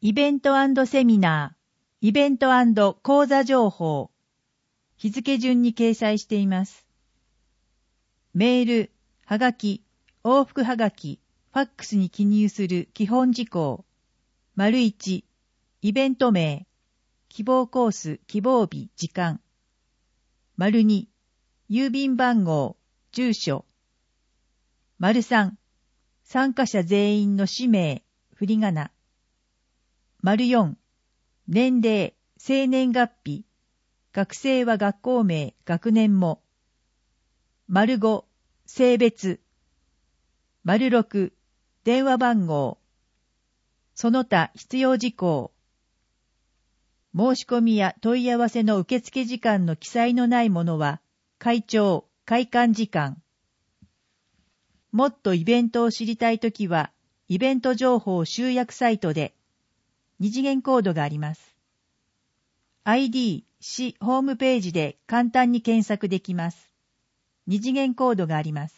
イベント&セミナー、イベント&講座情報、日付順に掲載しています。メール、はがき、往復はがき、ファックスに記入する基本事項。1、イベント名、希望コース、希望日、時間。2、郵便番号、住所。3、参加者全員の氏名、振り仮名。4、年齢、生年月日。学生は学校名、学年も。5、性別。6、電話番号。その他必要事項。申し込みや問い合わせの受付時間の記載のないものは、会長、開館時間。もっとイベントを知りたいときは、イベント情報集約サイトで、二次元コードがあります。ID、市ホームページで簡単に検索できます。二次元コードがあります。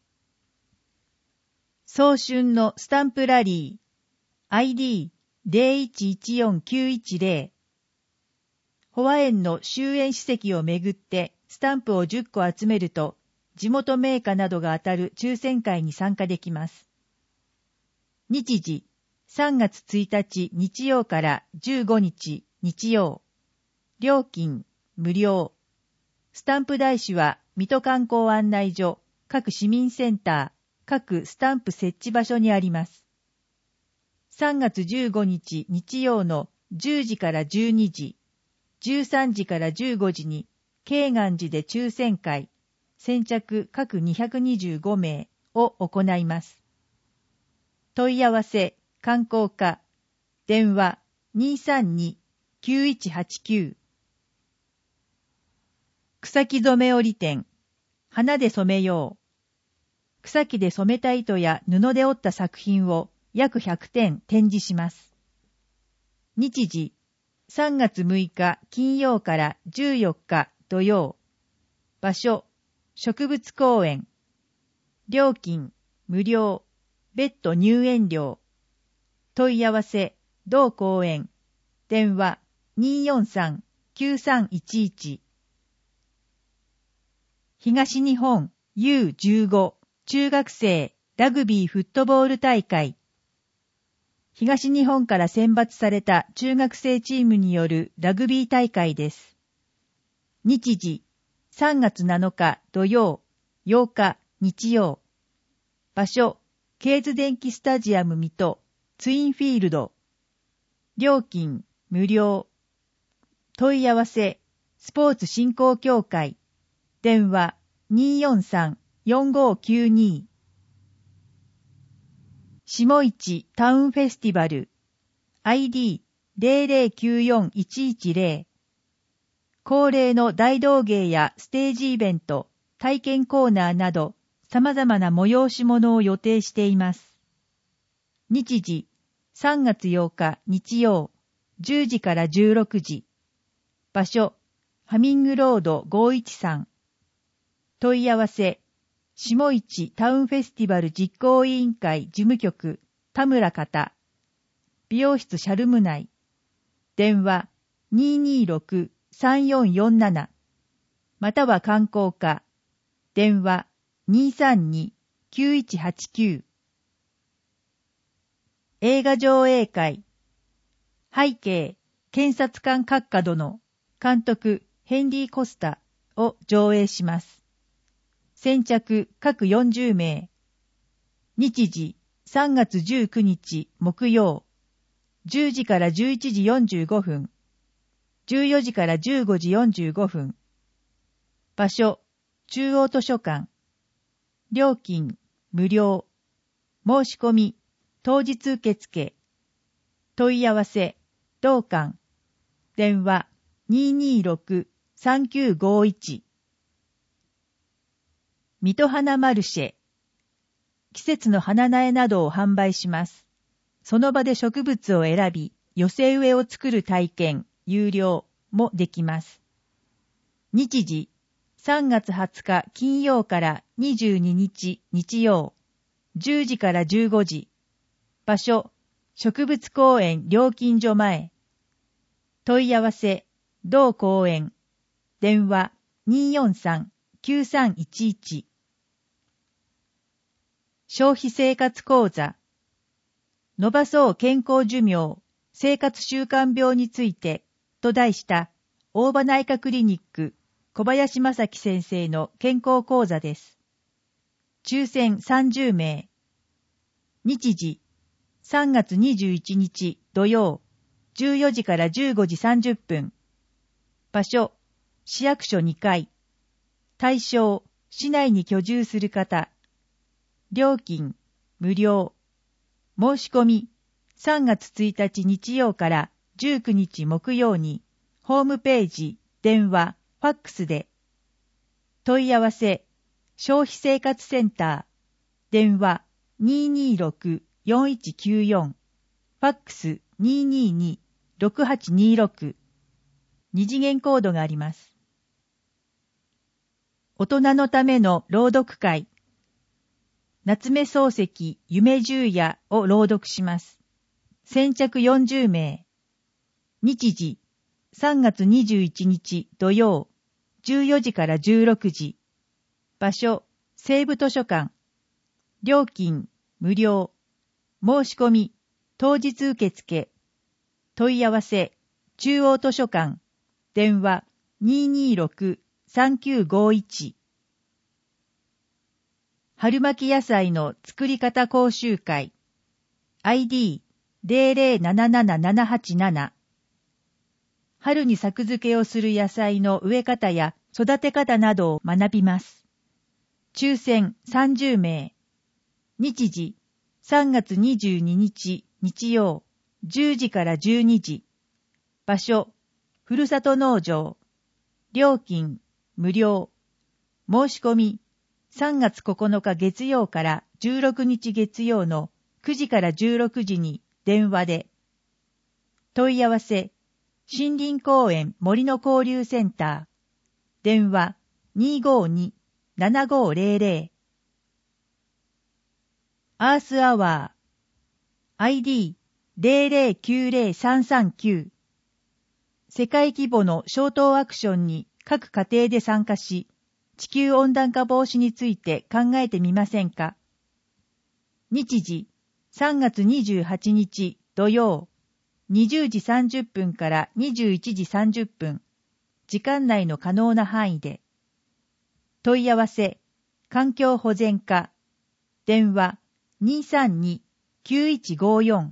早春のスタンプラリー、ID 0114-910。保和園の終園史跡をめぐってスタンプを10個集めると、地元名家などが当たる抽選会に参加できます。日時、3月1日日曜から15日日曜。料金、無料。スタンプ台紙は、水戸観光案内所、各市民センター、各スタンプ設置場所にあります。3月15日日曜の10時から12時、13時から15時に、慶願寺で抽選会、先着各225名を行います。問い合わせ、観光課、電話 232-9189。草木染め織店、花で染めよう。草木で染めた糸や布で織った作品を約100点展示します。日時、3月6日金曜から14日土曜。場所、植物公園。料金、無料。別途入園料。問い合わせ、同公園。電話、243-9311。東日本 U15 中学生ラグビーフットボール大会。東日本から選抜された中学生チームによるラグビー大会です。日時、3月7日土曜、8日日曜。場所、ケーズ電気スタジアム水戸、ツインフィールド。料金、無料。問い合わせ、スポーツ振興協会。電話、243-4592。下市タウンフェスティバル。ID 0094110。恒例の大道芸やステージイベント、体験コーナーなど、様々な催し物を予定しています。日時、3月8日日曜、10時から16時。場所、ハミングロード513。問い合わせ、下市タウンフェスティバル実行委員会事務局、田村方。美容室シャルム内。電話、226-3447。または観光課。電話、232-9189。映画上映会。背景、検察官閣下殿、監督、ヘンリー・コスタを上映します。先着各40名。日時、3月19日木曜。10時から11時45分。14時から15時45分。場所、中央図書館。料金、無料。申し込み、当日受付。問い合わせ、同館。電話、226-3951。水戸花マルシェ。季節の花苗などを販売します。その場で植物を選び、寄せ植えを作る体験、有料もできます。日時、3月20日金曜から22日日曜、10時から15時。場所、 植物公園料金所前。問い合わせ、同公園。電話 243-9311。消費生活講座。伸ばそう健康寿命、生活習慣病についてと題した大場内科クリニック小林正樹先生の健康講座です。抽選30名。日時、3月21日土曜、14時から15時30分。場所、市役所2階。対象、市内に居住する方。料金、無料。申し込み、3月1日日曜から19日木曜に、ホームページ、電話、ファックスで。問い合わせ、消費生活センター、電話 226-4194、ファックス 222-6826、二次元コードがあります。大人のための朗読会、夏目漱石夢十夜を朗読します。先着40名。日時、3月21日土曜、14時から16時。場所、西部図書館。料金、無料。申し込み、当日受付。問い合わせ、中央図書館。電話、226-3951。春巻き野菜の作り方講習会。ID007787。春に作付けをする野菜の植え方や育て方などを学びます。抽選30名。日時、3月22日日曜、10時から12時。場所、ふるさと農場。料金、無料。申し込み、3月9日月曜から16日月曜の9時から16時に電話で。問い合わせ、森林公園森の交流センター。電話 252-7500。アースアワー。ID009339。世界規模の消灯アクションに各家庭で参加し、地球温暖化防止について考えてみませんか。日時、3月28日土曜、20時30分から21時30分、時間内の可能な範囲で。問い合わせ、環境保全課、電話 232-9154。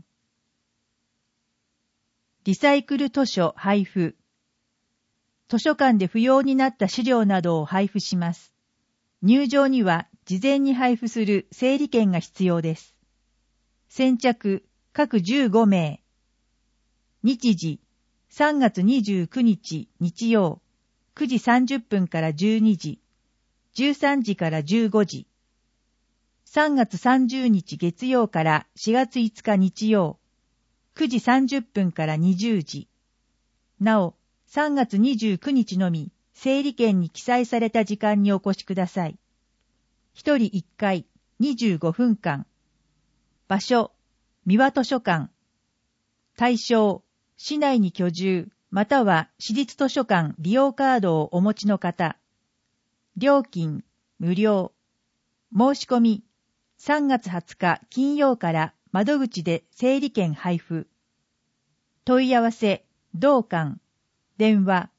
リサイクル図書配布。図書館で不要になった資料などを配布します。入場には事前に配布する整理券が必要です。先着各15名。日時、3月29日日曜、9時30分から12時、13時から15時。3月30日月曜から4月5日日曜、9時30分から20時。なお、3月29日のみ、整理券に記載された時間にお越しください。1人1回、25分間。場所、三輪図書館。対象、市内に居住、または私立図書館利用カードをお持ちの方。料金、無料。申し込み、3月20日金曜から窓口で整理券配布。問い合わせ、同館。電話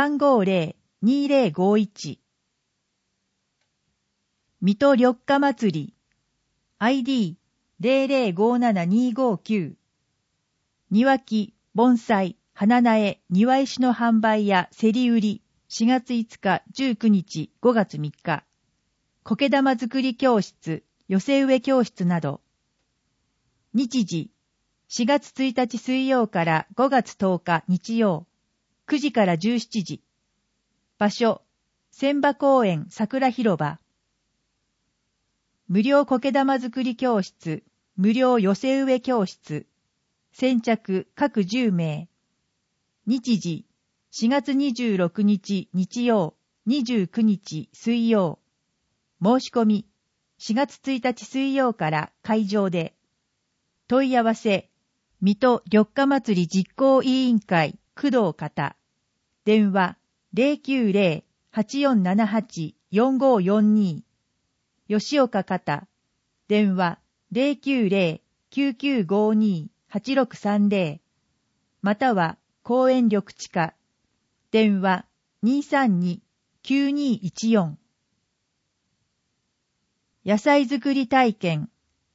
350-2051。 水戸緑化祭り ID0057-259。 庭木、盆栽、花苗、庭石の販売や競り売り4月5日19日5月3日。苔玉作り教室、寄せ植え教室など。日時、4月1日水曜から5月10日日曜、9時から17時。場所、千葉公園桜広場。無料苔玉作り教室、無料寄せ植え教室。先着各10名。日時、4月26日日曜、29日水曜。申し込み、4月1日水曜から会場で。問い合わせ、 水戸緑化祭り実行委員会工藤方。電話090-8478-4542。吉岡方。電話090-9952-8630。または公園緑地課。電話232-9214。野菜作り体験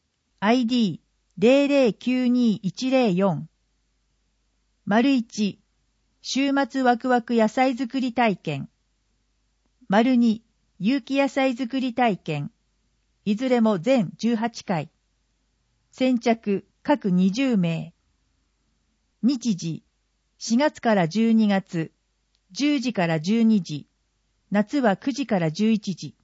ID0092-104 1週末ワクワク野菜作り体験 2有機野菜作り体験いずれも全18回先着各20名日時4月から12月10時から12時夏は9時から11時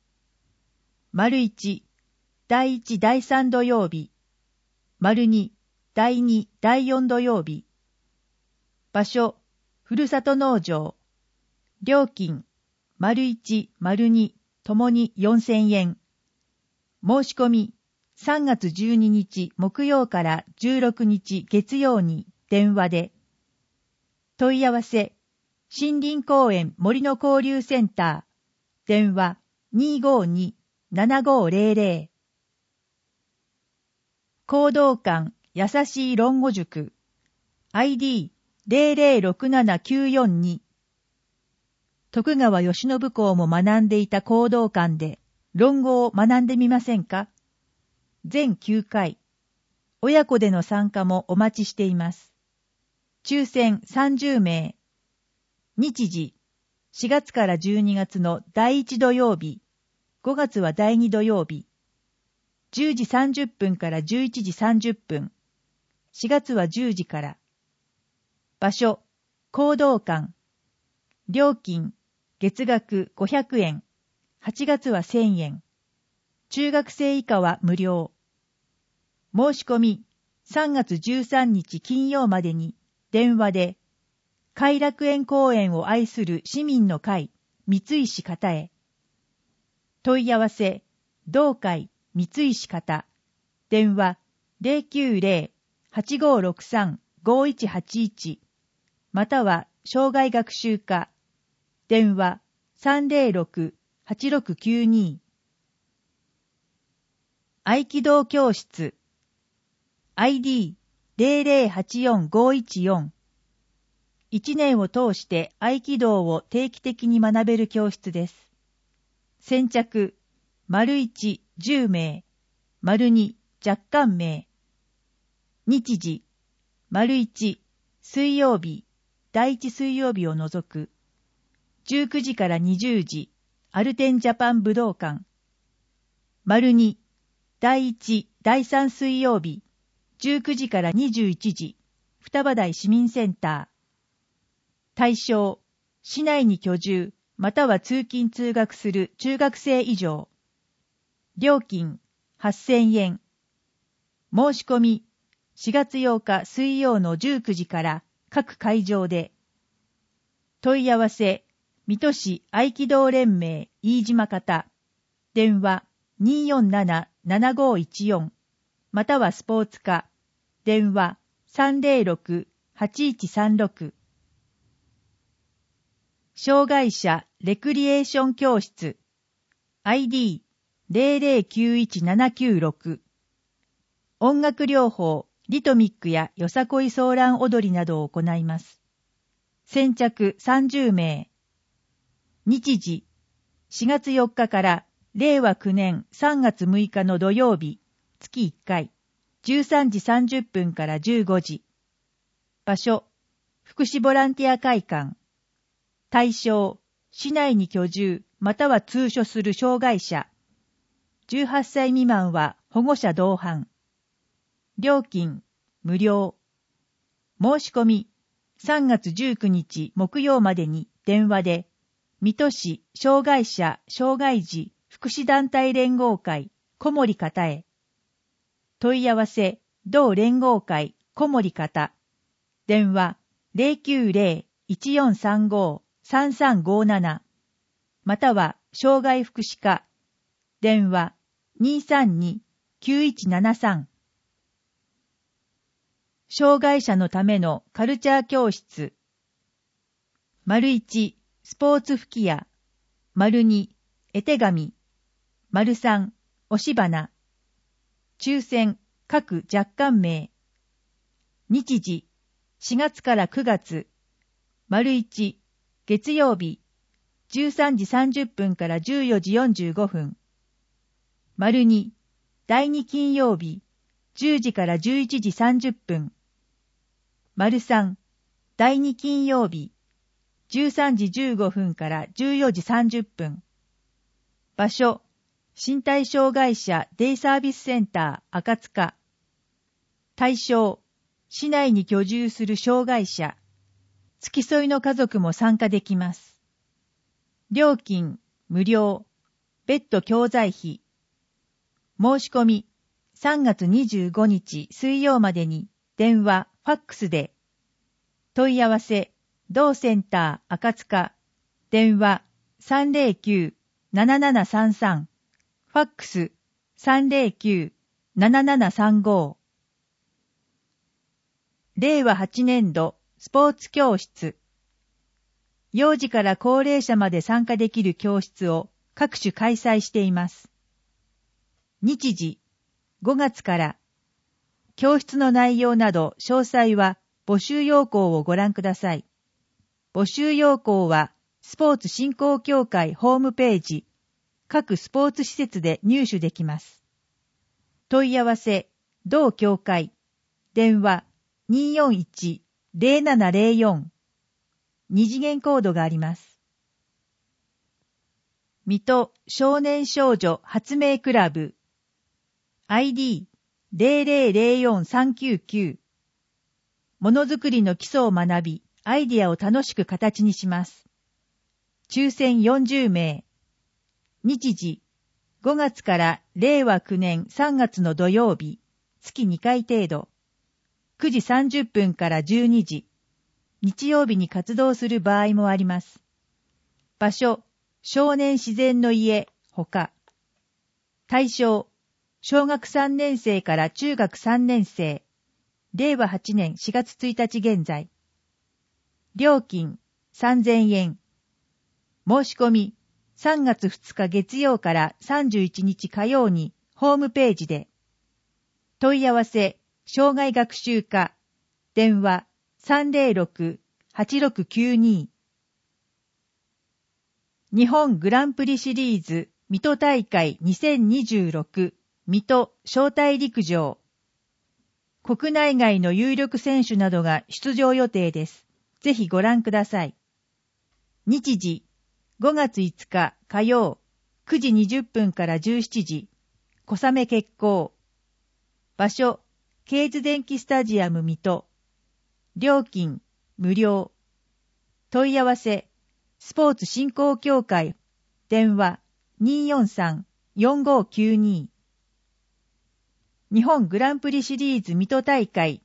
1第1第3土曜日2第2第4土曜日場所ふるさと農場料金1、2ともに4000円申し込み3月12日木曜から16日月曜に電話で問い合わせ森林公園森の交流センター電話252-7500講道館優しい論語塾 ID0067-942 徳川慶喜公も学んでいた講道館で論語を学んでみませんか？全9回。親子での参加もお待ちしています。抽選30名。日時4月から12月の第1土曜日、5月は第2土曜日。10時30分から11時30分。4月は10時から。場所、講道館。料金、月額500円。8月は1000円。中学生以下は無料。申し込み、3月13日金曜までに、電話で、偕楽園公園を愛する市民の会、三石方へ。問い合わせ、同会、三石方。電話、090-8563-5181。または、生涯学習課。電話、306-8692。合気道教室。ID0084-514。1年を通して合気道を定期的に学べる教室です。先着、1、10名、2、若干名。日時、1、水曜日、第1水曜日を除く。19時から20時、アルテンジャパン武道館。2、第1、第3水曜日、19時から21時、双葉台市民センター。対象、市内に居住、または通勤通学する中学生以上。料金、8000円。申し込み、4月8日水曜の19時から各会場で。問い合わせ、水戸市合気道連盟飯島方。電話、247-7514。またはスポーツ課。電話、306-8136。障害者レクリエーション教室 ID0091-796 音楽療法リトミックやよさこいソーラン踊りなどを行います。先着30名。日時4月4日から令和9年3月6日の土曜日月1回13時30分から15時。場所福祉ボランティア会館。対象、市内に居住、または通所する障害者。18歳未満は保護者同伴。料金、無料。申し込み、3月19日木曜までに電話で、水戸市障害者障害児福祉団体連合会小森方へ。問い合わせ、同連合会小森方。電話、090-1435-3357または障害福祉課電話232-9173 障害者のためのカルチャー教室。1、スポーツ吹き矢。2、絵手紙。3、押し花。抽選、各若干名。日時、4月から9月。1、月曜日、13時30分から14時45分。2、第2金曜日、10時から11時30分。3、第2金曜日、13時15分から14時30分。場所、身体障害者デイサービスセンター赤塚。対象、市内に居住する障害者。付き添いの家族も参加できます。料金、無料。別途教材費。申し込み、3月25日水曜までに電話、ファックスで。問い合わせ、同センター赤塚。電話、309-7733。ファックス、309-7735。令和8年度スポーツ教室。幼児から高齢者まで参加できる教室を各種開催しています。日時、5月から。教室の内容など詳細は募集要項をご覧ください。募集要項はスポーツ振興協会ホームページ、各スポーツ施設で入手できます。問い合わせ、同協会。電話、241-0704。二次元コードがあります。水戸少年少女発明クラブ ID0004-399。ものづくりの基礎を学び、アイディアを楽しく形にします。抽選40名。日時、5月から令和9年3月の土曜日、月2回程度。9時30分から12時。日曜日に活動する場合もあります。場所、少年自然の家、ほか。対象、小学3年生から中学3年生。令和8年4月1日現在。料金、3000円。申し込み、3月2日月曜から31日火曜にホームページで。問い合わせ、障害学習課。電話、306-8692。日本グランプリシリーズ水戸大会2026水戸招待陸上。国内外の有力選手などが出場予定です。ぜひご覧ください。日時、5月5日火曜、9時20分から17時、小雨決行。場所、ケイズ電気スタジアム水戸。料金、無料。問い合わせ、スポーツ振興協会。電話、243-4592。日本グランプリシリーズ水戸大会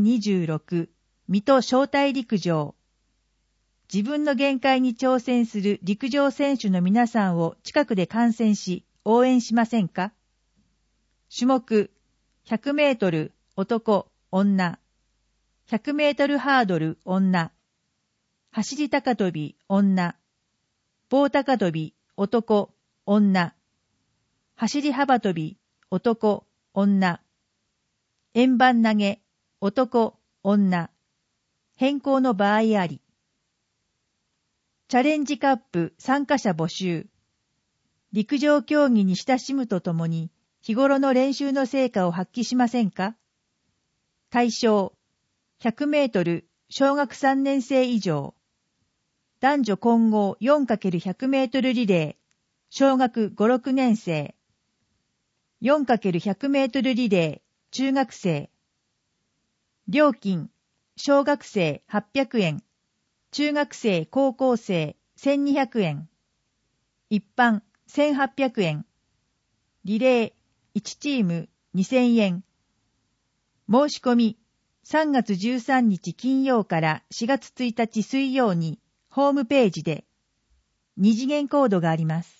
2026水戸招待陸上。自分の限界に挑戦する陸上選手の皆さんを近くで観戦し応援しませんか？種目、100メートル男、女。100メートルハードル女。走り高跳び女。棒高跳び男、女。走り幅跳び男、女。円盤投げ男、女。変更の場合あり。チャレンジカップ参加者募集。陸上競技に親しむとともに日頃の練習の成果を発揮しませんか？対象、100メートル小学3年生以上。男女混合 4×100 メートルリレー、小学5、6年生。4×100 メートルリレー、中学生。料金、小学生800円。中学生高校生1200円。一般1800円。リレー1チーム2000円。申し込み3月13日金曜から4月1日水曜にホームページで。二次元コードがあります。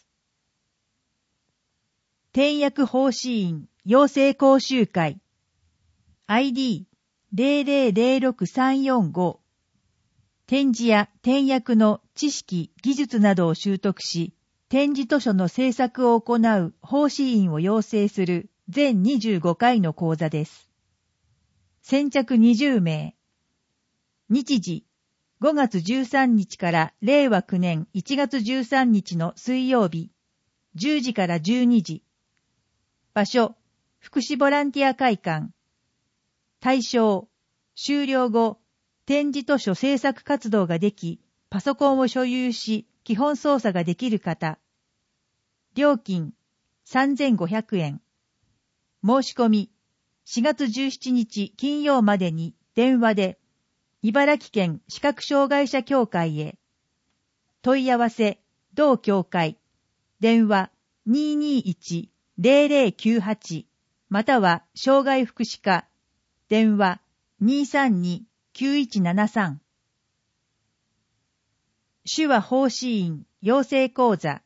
転訳奉仕員養成講習会 ID 0006-345。点字や点訳の知識、技術などを習得し、点字図書の制作を行う奉仕員を養成する全25回の講座です。先着20名。日時、5月13日から令和9年1月13日の水曜日、10時から12時。場所、福祉ボランティア会館。対象、終了後、点字図書制作活動ができ、パソコンを所有し、基本操作ができる方。料金、3500円。申し込み、4月17日金曜までに電話で、茨城県視覚障害者協会へ。問い合わせ、同協会。電話、221-0098。または、障害福祉課。電話、232-9173。手話奉仕員養成講座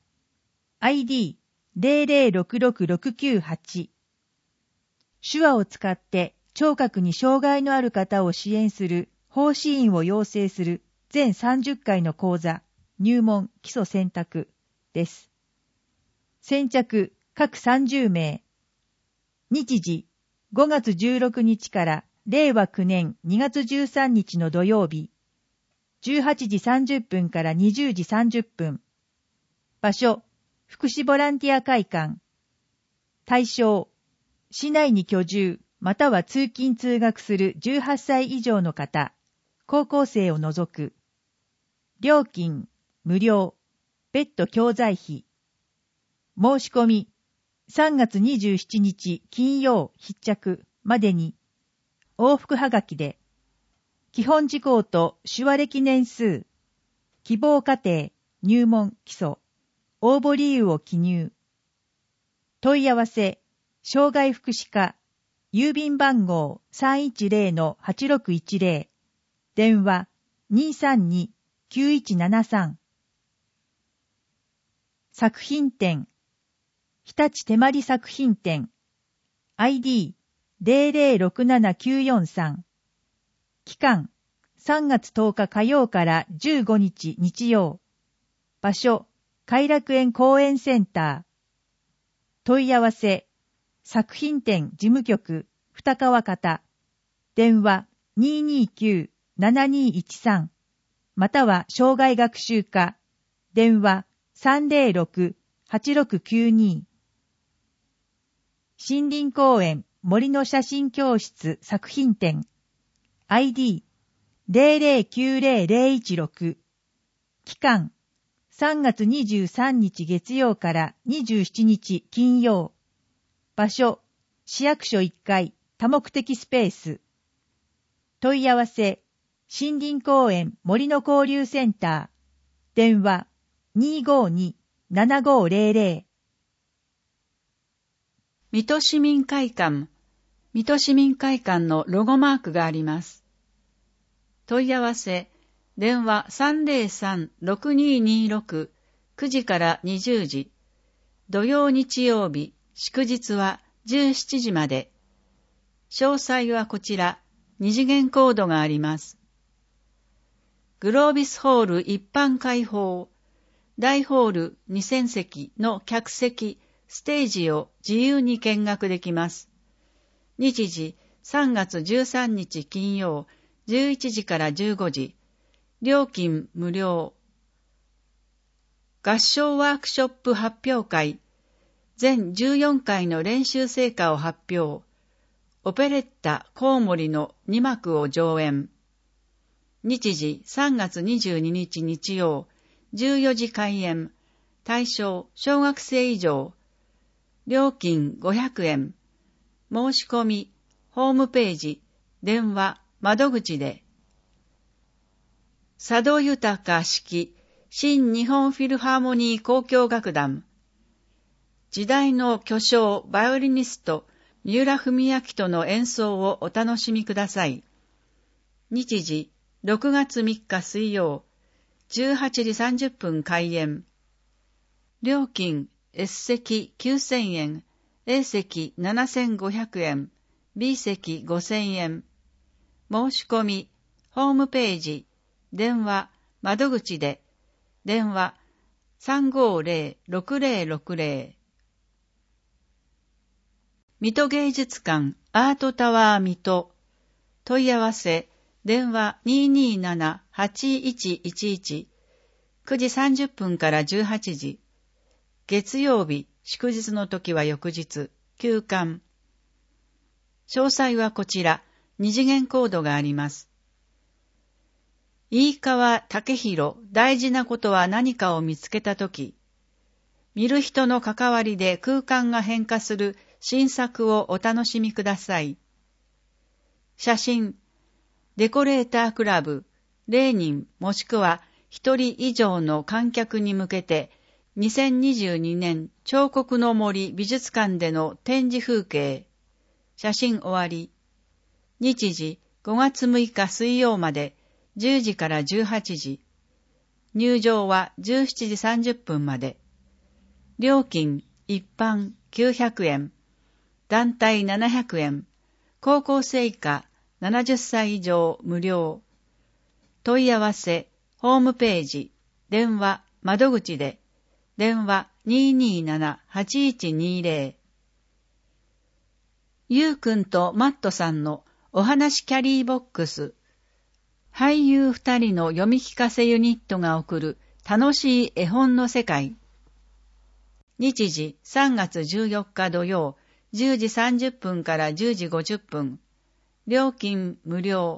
ID00666998。手話を使って聴覚に障害のある方を支援する奉仕員を養成する全30回の講座入門基礎選択です。先着各30名。日時5月16日から令和9年2月13日の土曜日、18時30分から20時30分。場所、福祉ボランティア会館。対象、市内に居住または通勤通学する18歳以上の方、高校生を除く。料金、無料、別途教材費。申し込み、3月27日金曜必着までに、往復はがきで、基本事項と手話歴年数、希望課程、入門基礎、応募理由を記入。問い合わせ、障害福祉課、郵便番号 310-8610、電話 232-9173。作品展、日立手まり作品展、ID00679443。期間、3月10日火曜から15日日曜。場所、偕楽園公園センター。問い合わせ、作品展事務局、二川方。電話、229-7213。または、障害学習課。電話、306-8692。森林公園森の写真教室作品展。ID00900116。期間、3月23日月曜から27日金曜。場所、市役所1階多目的スペース。問い合わせ、森林公園森の交流センター。電話、252-7500。 水戸市民会館。水戸市民会館のロゴマークがあります。問い合わせ、電話 303-6226、9時から20時。土曜日曜日、祝日は17時まで。詳細はこちら、二次元コードがあります。グロービスホール一般開放。大ホール2000席の客席、ステージを自由に見学できます。日時3月13日金曜11時から15時。料金無料。合唱ワークショップ発表会。全14回の練習成果を発表。オペレッタコウモリの2幕を上演。日時3月22日日曜14時開演。対象小学生以上。料金500円。申し込み、ホームページ、電話、窓口で。佐渡豊式、新日本フィルハーモニー交響楽団。時代の巨匠バイオリニスト、三浦文明との演奏をお楽しみください。日時、6月3日水曜、18時30分開演。料金、S 席9000円、A 席7500円、B 席5000円。 申し込み、ホームページ、電話、窓口で、電話 350-6060。水戸芸術館アートタワー水戸。問い合わせ、電話 227-8111。9時30分から18時。月曜日、祝日の時は翌日、休館。詳細はこちら、二次元コードがあります。飯川武弘、大事なことは何かを見つけたとき、見る人の関わりで空間が変化する新作をお楽しみください。写真、デコレータークラブ、0人もしくは1人以上の観客に向けて、2022年彫刻の森美術館での展示風景。写真終わり。日時5月6日水曜まで10時から18時。入場は17時30分まで。料金一般900円。団体700円。高校生以下70歳以上無料。問い合わせ、ホームページ、電話、窓口で、電話 227-8120。ゆうくんとマットさんのお話キャリーボックス。俳優2人の読み聞かせユニットが送る楽しい絵本の世界。日時3月14日土曜10時30分から10時50分。料金無料。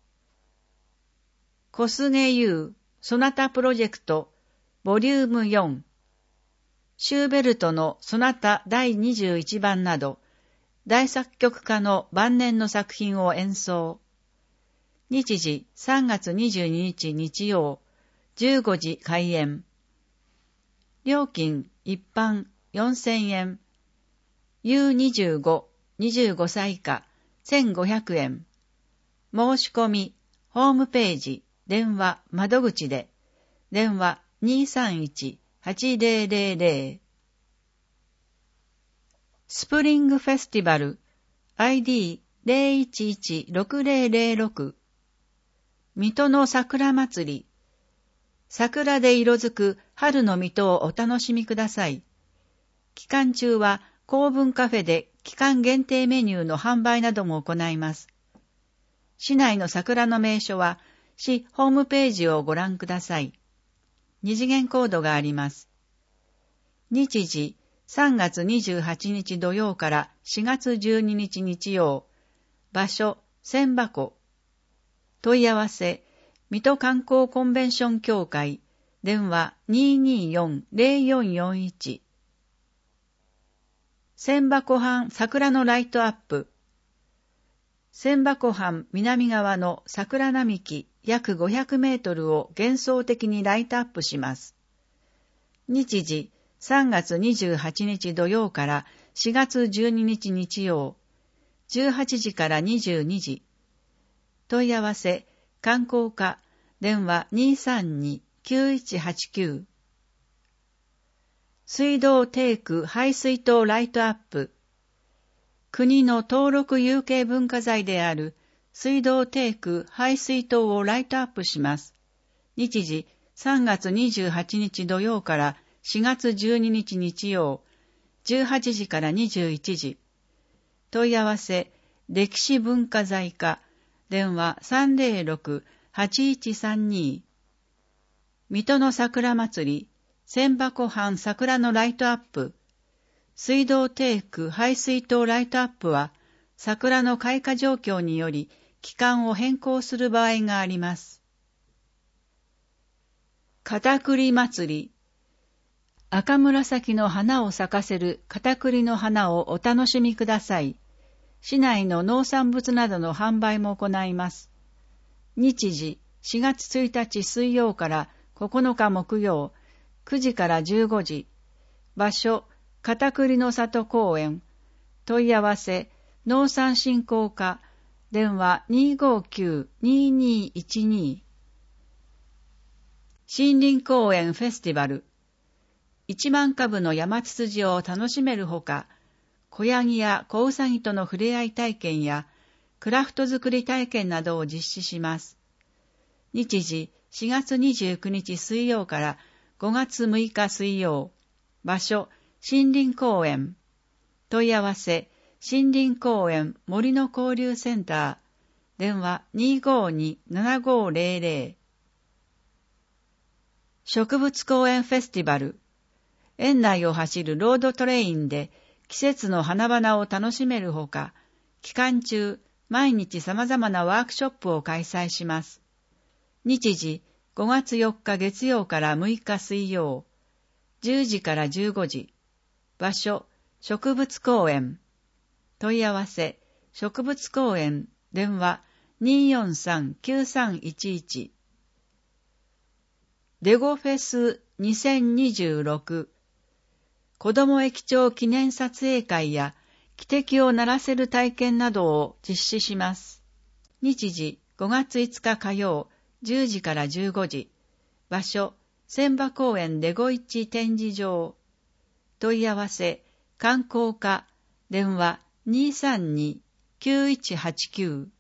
小菅優ソナタプロジェクトボリューム4。シューベルトのソナタ第21番など、大作曲家の晩年の作品を演奏。日時3月22日日曜、15時開演。料金一般4000円。U25、25歳以下1500円。申し込み、ホームページ、電話、窓口で、電話 231-8000。スプリングフェスティバル ID011-6006。水戸の桜祭り。桜で色づく春の水戸をお楽しみください。期間中は公文カフェで期間限定メニューの販売なども行います。市内の桜の名所は市ホームページをご覧ください。二次元コードがあります。日時3月28日土曜から4月12日日曜。場所、千波湖。問い合わせ、水戸観光コンベンション協会。電話 224-0441。千波湖畔桜のライトアップ。千波湖畔南側の桜並木約500メートルを幻想的にライトアップします。日時3月28日土曜から4月12日日曜、18時から22時。問い合わせ、観光課、電話 232-9189。水道テーク排水塔ライトアップ。国の登録有形文化財である水道テーク排水塔をライトアップします。日時3月28日土曜から4月12日日曜、18時から21時。問い合わせ、歴史文化財課、電話 306-8132。水戸の桜祭り、千波湖畔桜のライトアップ。水道テーク排水塔ライトアップは、桜の開花状況により、期間を変更する場合があります。片栗祭り。赤紫の花を咲かせる片栗の花をお楽しみください。市内の農産物などの販売も行います。日時4月1日水曜から9日木曜、9時から15時。場所、片栗の里公園。問い合わせ、農産振興課。電話 259-2212。森林公園フェスティバル。1万株の山ツツジを楽しめるほか、子ヤギや子ウサギとの触れ合い体験や、 クラフト作り体験などを実施します。日時4月29日水曜から5月6日水曜。場所、森林公園。問い合わせ、森林公園森の交流センター。電話 252-7500。植物公園フェスティバル。園内を走るロードトレインで季節の花々を楽しめるほか、期間中、毎日様々なワークショップを開催します。日時、5月4日月曜から6日水曜。10時から15時。場所、植物公園。問い合わせ、植物公園。電話 243-9311。レゴフェス2026。子ども駅長記念撮影会や汽笛を鳴らせる体験などを実施します。日時5月5日火曜10時から15時。場所千葉公園レゴ市展示場。問い合わせ観光課。電話 232-9189。